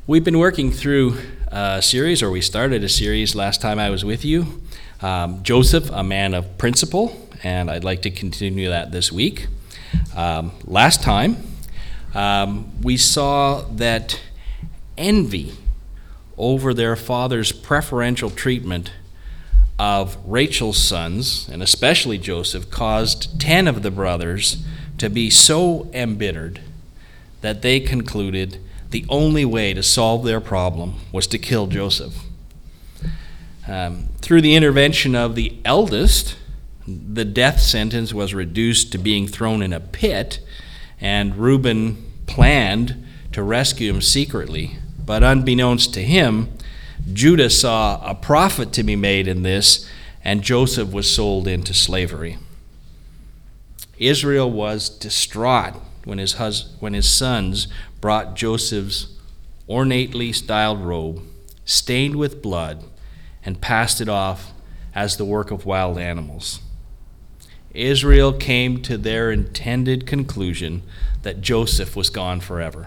We've been working through a series, or we started a series last time I was with you, Joseph, a man of principle, and I'd like to continue that this week. Last time, we saw that envy over their father's preferential treatment of Rachel's sons, and especially Joseph, caused 10 of the brothers to be so embittered that they concluded the only way to solve their problem was to kill Joseph. Through the intervention of the eldest, the death sentence was reduced to being thrown in a pit, and Reuben planned to rescue him secretly. But unbeknownst to him, Judah saw a profit to be made in this, and Joseph was sold into slavery. Israel was distraught when his sons brought Joseph's ornately styled robe, stained with blood, and passed it off as the work of wild animals. Israel came to their intended conclusion that Joseph was gone forever.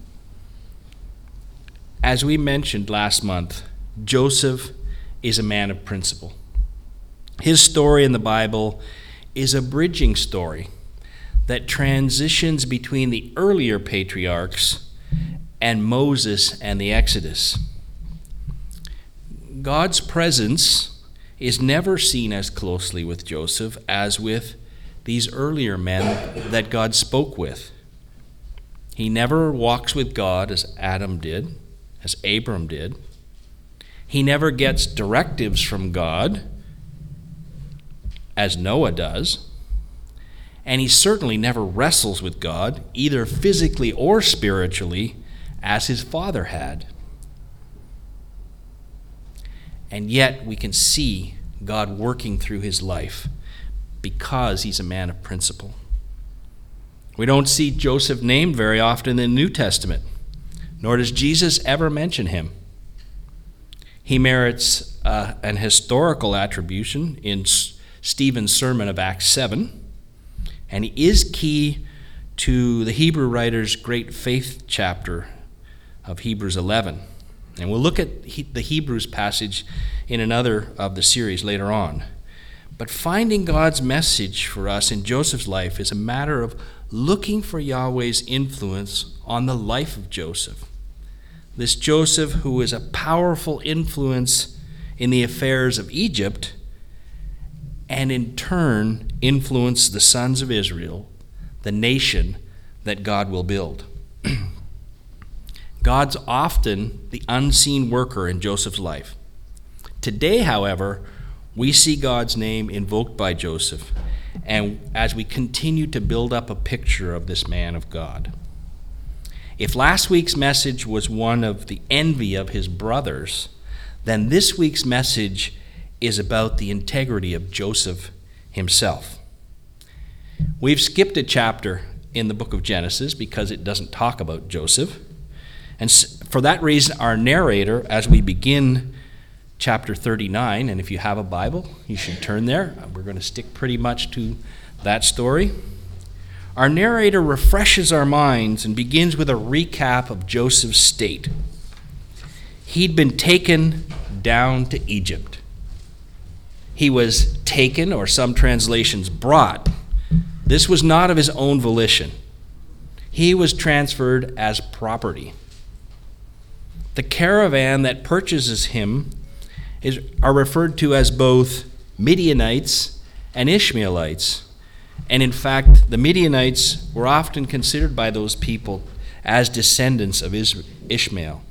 As we mentioned last month, Joseph is a man of principle. His story in the Bible is a bridging story that transitions between the earlier patriarchs and Moses and the Exodus. God's presence is never seen as closely with Joseph as with these earlier men that God spoke with. He never walks with God as Adam did, as Abram did. He never gets directives from God as Noah does. And he certainly never wrestles with God, either physically or spiritually, as his father had. And yet we can see God working through his life because he's a man of principle. We don't see Joseph named very often in the New Testament, nor does Jesus ever mention him. He merits an historical attribution in Stephen's sermon of Acts 7, and he is key to the Hebrew writer's great faith chapter of Hebrews 11. And we'll look at the Hebrews passage in another of the series later on. But finding God's message for us in Joseph's life is a matter of looking for Yahweh's influence on the life of Joseph. This Joseph, who is a powerful influence in the affairs of Egypt, and in turn influence the sons of Israel, the nation that God will build. God's often the unseen worker in Joseph's life. Today, however, we see God's name invoked by Joseph, and as we continue to build up a picture of this man of God. If last week's message was one of the envy of his brothers, then this week's message is about the integrity of Joseph himself. We've skipped a chapter in the book of Genesis because it doesn't talk about Joseph. And for that reason, our narrator, as we begin chapter 39, and if you have a Bible, you should turn there. We're going to stick pretty much to that story. Our narrator refreshes our minds and begins with a recap of Joseph's state. He'd been taken down to Egypt. He was taken, or some translations brought. This was not of his own volition. He was transferred as property. The caravan that purchases him are referred to as both Midianites and Ishmaelites. And in fact, the Midianites were often considered by those people as descendants of Ishmael.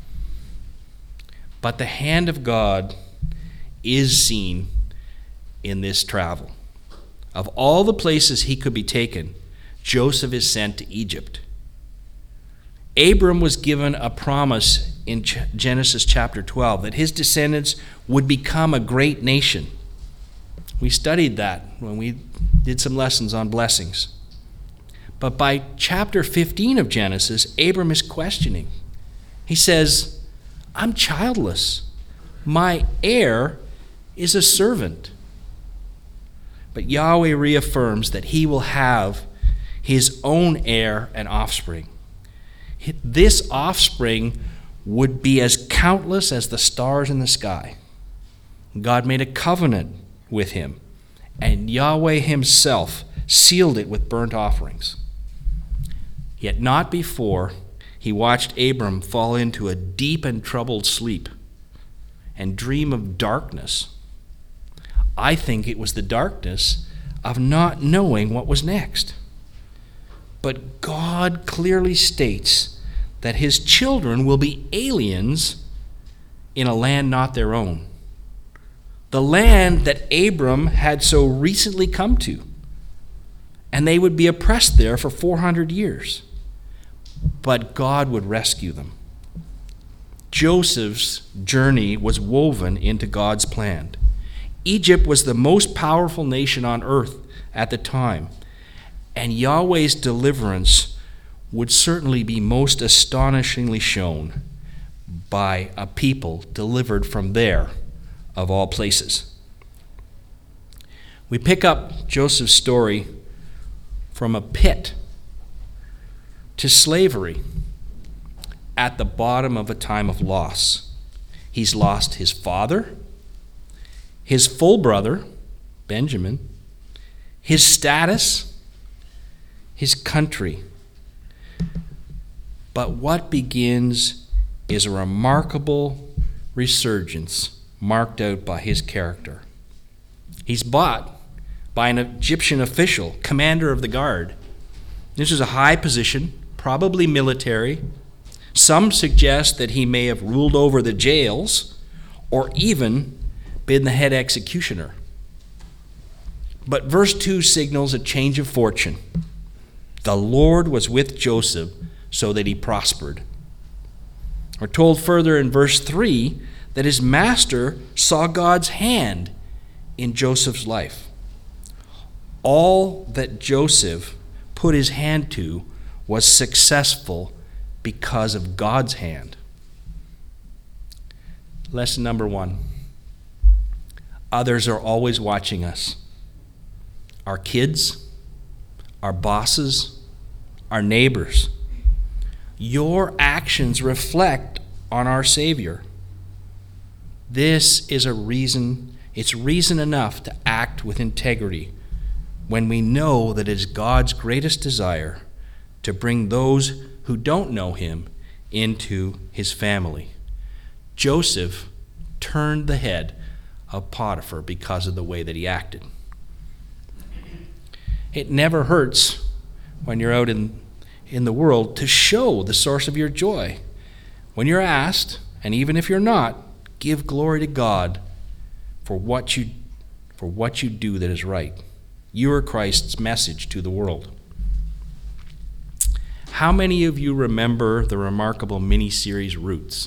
But the hand of God is seen in this travel. Of all the places he could be taken, Joseph is sent to Egypt. Abram was given a promise in Genesis chapter 12 that his descendants would become a great nation. We studied that when we did some lessons on blessings. But by chapter 15 of Genesis, Abram is questioning. He says, I'm childless. My heir is a servant. But Yahweh reaffirms that he will have his own heir and offspring. This offspring would be as countless as the stars in the sky. God made a covenant with him, and Yahweh himself sealed it with burnt offerings. Yet not before he watched Abram fall into a deep and troubled sleep and dream of darkness. I think it was the darkness of not knowing what was next. But God clearly states that his children will be aliens in a land not their own. The land that Abram had so recently come to. And they would be oppressed there for 400 years. But God would rescue them. Joseph's journey was woven into God's plan. Egypt was the most powerful nation on earth at the time, and Yahweh's deliverance would certainly be most astonishingly shown by a people delivered from there, of all places. We pick up Joseph's story from a pit to slavery at the bottom of a time of loss. He's lost his father, his full brother, Benjamin, his status, his country. But what begins is a remarkable resurgence marked out by his character. He's bought by an Egyptian official, commander of the guard. This is a high position, probably military. Some suggest that he may have ruled over the jails or even been the head executioner. But verse 2 signals a change of fortune. The Lord was with Joseph so that he prospered. We're told further in verse 3 that his master saw God's hand in Joseph's life. All that Joseph put his hand to was successful because of God's hand. Lesson number 1. Others are always watching us. Our kids, our bosses, our neighbors. Your actions reflect on our Savior. This is it's reason enough to act with integrity when we know that it is God's greatest desire to bring those who don't know him into his family. Joseph turned the head of Potiphar because of the way that he acted. It never hurts when you're out in the world to show the source of your joy. When you're asked, and even if you're not, give glory to God for what you do that is right. You are Christ's message to the world. How many of you remember the remarkable mini-series Roots?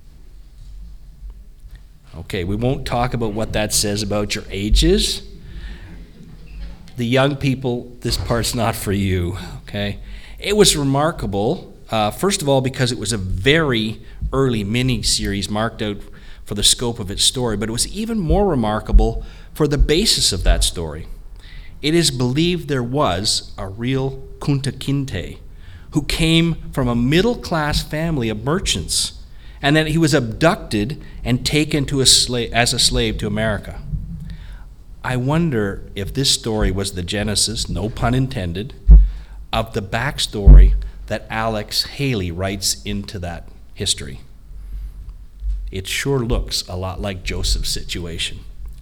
Okay, we won't talk about what that says about your ages. The young people, this part's not for you, okay? It was remarkable, first of all, because it was a very early mini-series marked out for the scope of its story, but it was even more remarkable for the basis of that story. It is believed there was a real Kunta Kinte who came from a middle-class family of merchants, and that he was abducted and taken as a slave to America. I wonder if this story was the genesis, no pun intended, of the backstory that Alex Haley writes into that history. It sure looks a lot like Joseph's situation.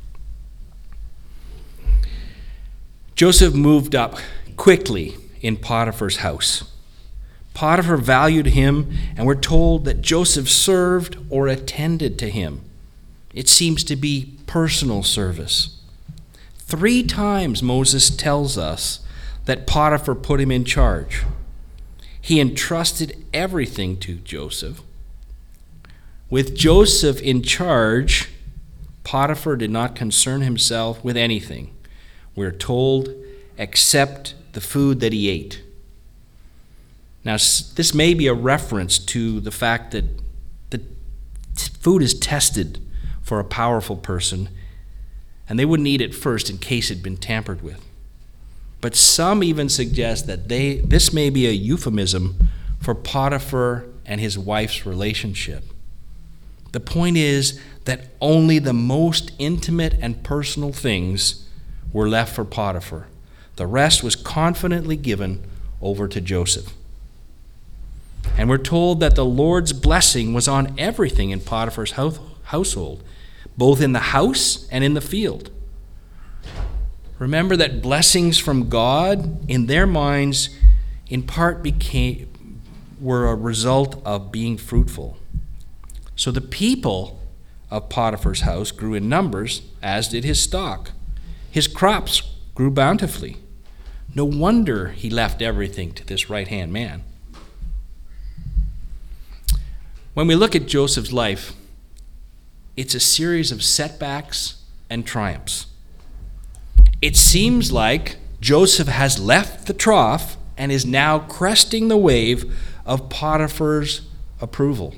Joseph moved up quickly in Potiphar's house. Potiphar valued him, and we're told that Joseph served or attended to him. It seems to be personal service. 3 times Moses tells us that Potiphar put him in charge. He entrusted everything to Joseph. With Joseph in charge, Potiphar did not concern himself with anything, we're told, except the food that he ate. Now, this may be a reference to the fact that the food is tested for a powerful person, and they wouldn't eat it first in case it had been tampered with. But some even suggest that this may be a euphemism for Potiphar and his wife's relationship. The point is that only the most intimate and personal things were left for Potiphar. The rest was confidently given over to Joseph. And we're told that the Lord's blessing was on everything in Potiphar's household, both in the house and in the field. Remember that blessings from God, in their minds, in part were a result of being fruitful. So the people of Potiphar's house grew in numbers, as did his stock. His crops grew bountifully. No wonder he left everything to this right-hand man. When we look at Joseph's life, it's a series of setbacks and triumphs. It seems like Joseph has left the trough and is now cresting the wave of Potiphar's approval.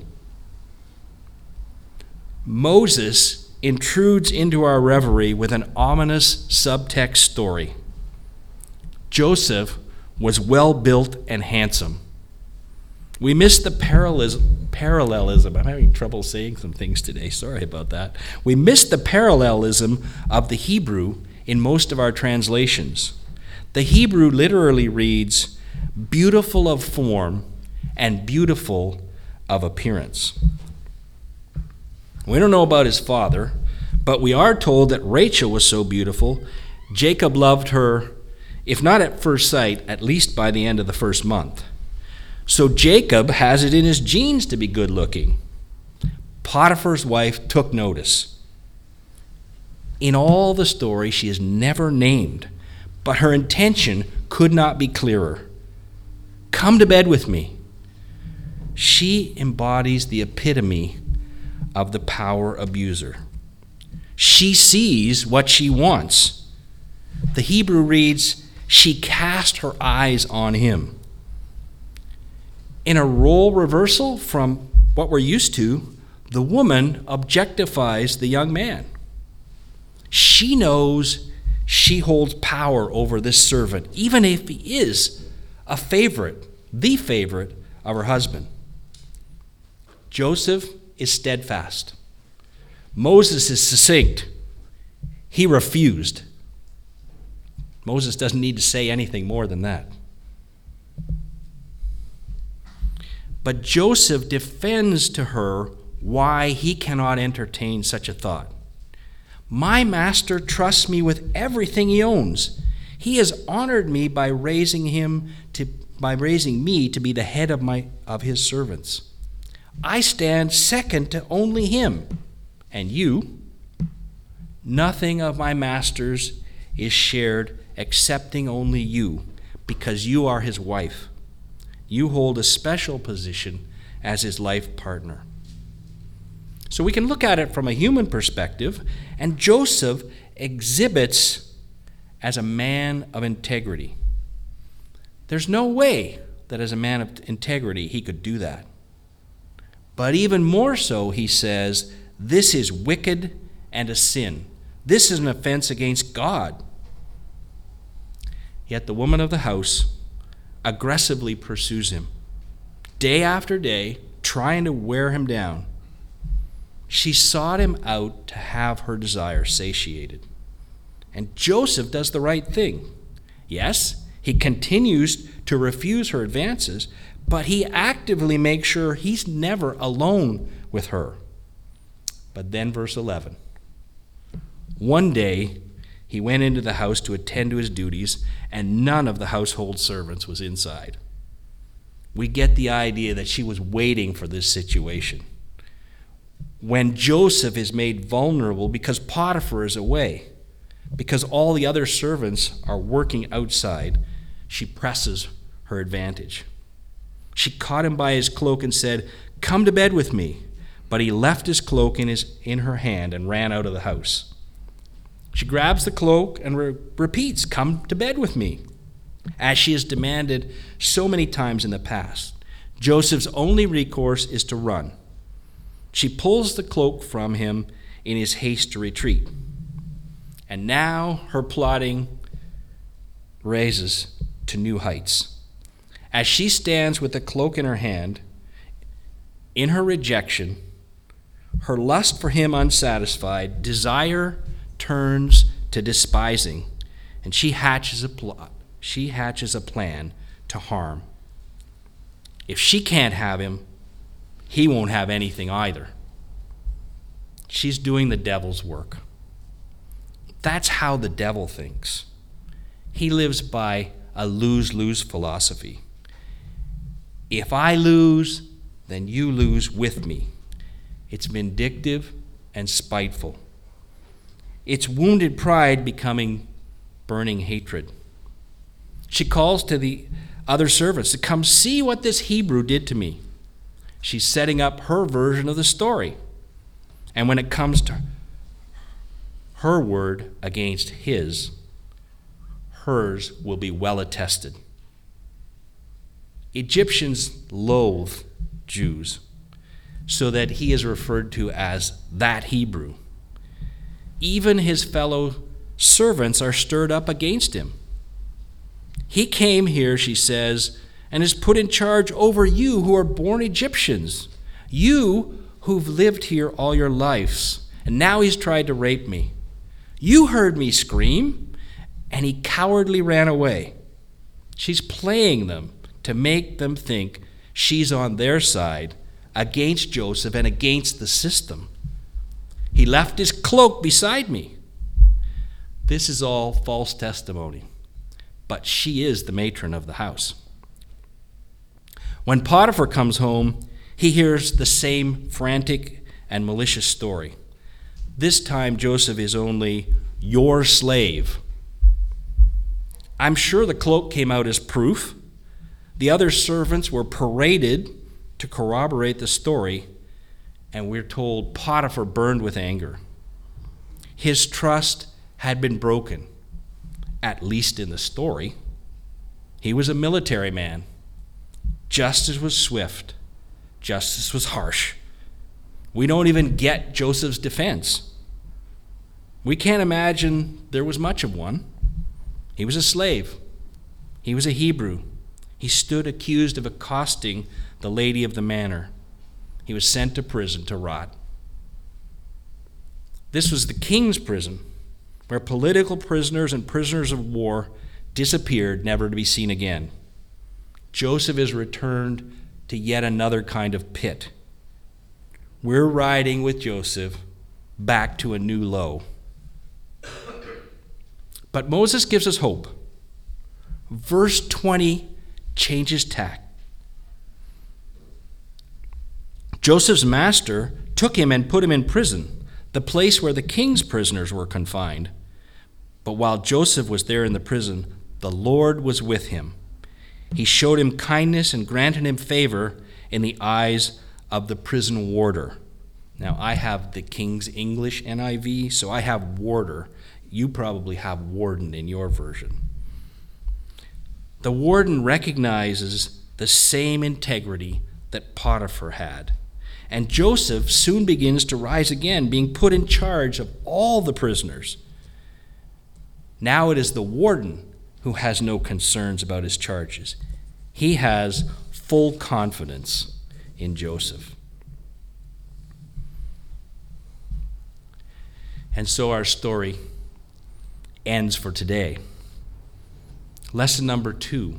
Moses intrudes into our reverie with an ominous subtext story. Joseph was well built and handsome. We miss the parallelism. I'm having trouble saying some things today. Sorry about that. We miss the parallelism of the Hebrew in most of our translations. The Hebrew literally reads, beautiful of form and beautiful of appearance. We don't know about his father, but we are told that Rachel was so beautiful, Jacob loved her, if not at first sight, at least by the end of the first month. So Jacob has it in his genes to be good looking. Potiphar's wife took notice. In all the story, she is never named, but her intention could not be clearer. Come to bed with me. She embodies the epitome of the power abuser. She sees what she wants. The Hebrew reads, she cast her eyes on him. In a role reversal from what we're used to, the woman objectifies the young man. She knows she holds power over this servant, even if he is a favorite, the favorite of her husband. Joseph is steadfast. Moses is succinct. He refused. Moses doesn't need to say anything more than that. But Joseph defends to her why he cannot entertain such a thought. My master trusts me with everything he owns. He has honored me by raising me to be the head of his servants. I stand second to only him. And you, nothing of my master's is shared excepting only you, because you are his wife. You hold a special position as his life partner. So we can look at it from a human perspective, and Joseph exhibits as a man of integrity. There's no way that as a man of integrity he could do that. But even more so, he says, this is wicked and a sin. This is an offense against God. Yet the woman of the house aggressively pursues him, day after day, trying to wear him down. She sought him out to have her desire satiated. And Joseph does the right thing. Yes, he continues to refuse her advances, but he actively makes sure he's never alone with her. But then verse 11. One day, he went into the house to attend to his duties, and none of the household servants was inside. We get the idea that she was waiting for this situation. When Joseph is made vulnerable because Potiphar is away, because all the other servants are working outside, she presses her advantage. She caught him by his cloak and said, "Come to bed with me." But he left his cloak in her hand and ran out of the house. She grabs the cloak and repeats, "Come to bed with me," as she has demanded so many times in the past. Joseph's only recourse is to run. She pulls the cloak from him in his haste to retreat. And now her plotting raises to new heights. As she stands with the cloak in her hand, In her rejection, her lust for him unsatisfied, desire turns to despising, and she hatches a plot. She hatches a plan to harm. If she can't have him, he won't have anything either. She's doing the devil's work. That's how the devil thinks. He lives by a lose-lose philosophy. If I lose, then you lose with me. It's vindictive and spiteful. It's wounded pride becoming burning hatred. She calls to the other servants to come see what this Hebrew did to me. She's setting up her version of the story. And when it comes to her word against his, hers will be well attested. Egyptians loathe Jews, so that he is referred to as that Hebrew. Even his fellow servants are stirred up against him. He came here, she says, and is put in charge over you who are born Egyptians, you who've lived here all your lives, and now he's tried to rape me. You heard me scream, and he cowardly ran away. She's playing them to make them think she's on their side against Joseph and against the system. He left his cloak beside me. This is all false testimony, but she is the matron of the house. When Potiphar comes home, he hears the same frantic and malicious story. This time, Joseph is only your slave. I'm sure the cloak came out as proof. The other servants were paraded to corroborate the story, and we're told Potiphar burned with anger. His trust had been broken, at least in the story. He was a military man. Justice was swift. Justice was harsh. We don't even get Joseph's defense. We can't imagine there was much of one. He was a slave. He was a Hebrew. He stood accused of accosting the lady of the manor. He was sent to prison to rot. This was the king's prison, where political prisoners and prisoners of war disappeared, never to be seen again. Joseph is returned to yet another kind of pit. We're riding with Joseph back to a new low. But Moses gives us hope. Verse 20 changes tack. Joseph's master took him and put him in prison, the place where the king's prisoners were confined. But while Joseph was there in the prison, the Lord was with him. He showed him kindness and granted him favor in the eyes of the prison warder. Now, I have the King's English NIV, so I have warder. You probably have warden in your version. The warden recognizes the same integrity that Potiphar had. And Joseph soon begins to rise again, being put in charge of all the prisoners. Now it is the warden who has no concerns about his charges. He has full confidence in Joseph. And so our story ends for today. Lesson number 2.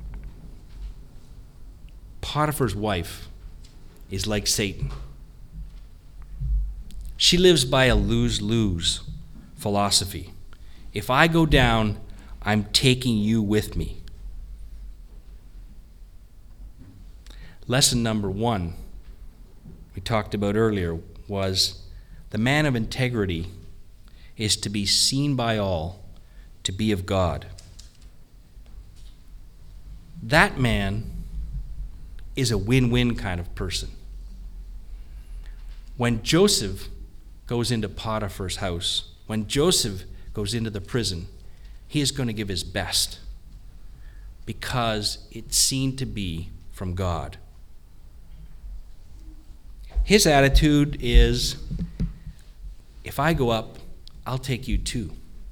Potiphar's wife is like Satan. She lives by a lose-lose philosophy. If I go down, I'm taking you with me. Lesson number 1, we talked about earlier, was the man of integrity is to be seen by all to be of God. That man is a win-win kind of person. When Joseph goes into Potiphar's house, when Joseph goes into the prison, he is going to give his best because it's seen to be from God. His attitude is, if I go up, I'll take you too.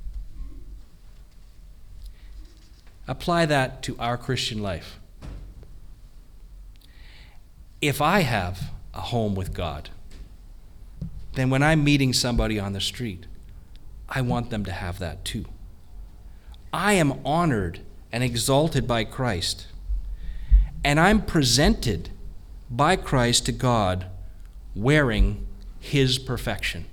Apply that to our Christian life. If I have a home with God, then when I'm meeting somebody on the street, I want them to have that too. I am honored and exalted by Christ, and I'm presented by Christ to God wearing his perfection.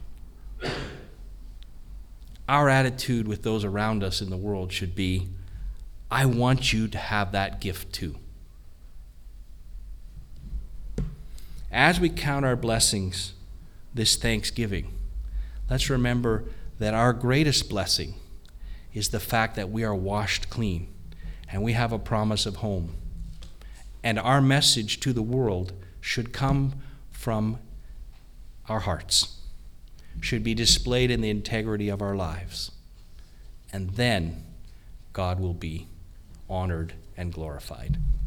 Our attitude with those around us in the world should be, I want you to have that gift too. As we count our blessings this Thanksgiving, let's remember that our greatest blessing is the fact that we are washed clean and we have a promise of home. And our message to the world should come from our hearts, should be displayed in the integrity of our lives. And then God will be honored and glorified.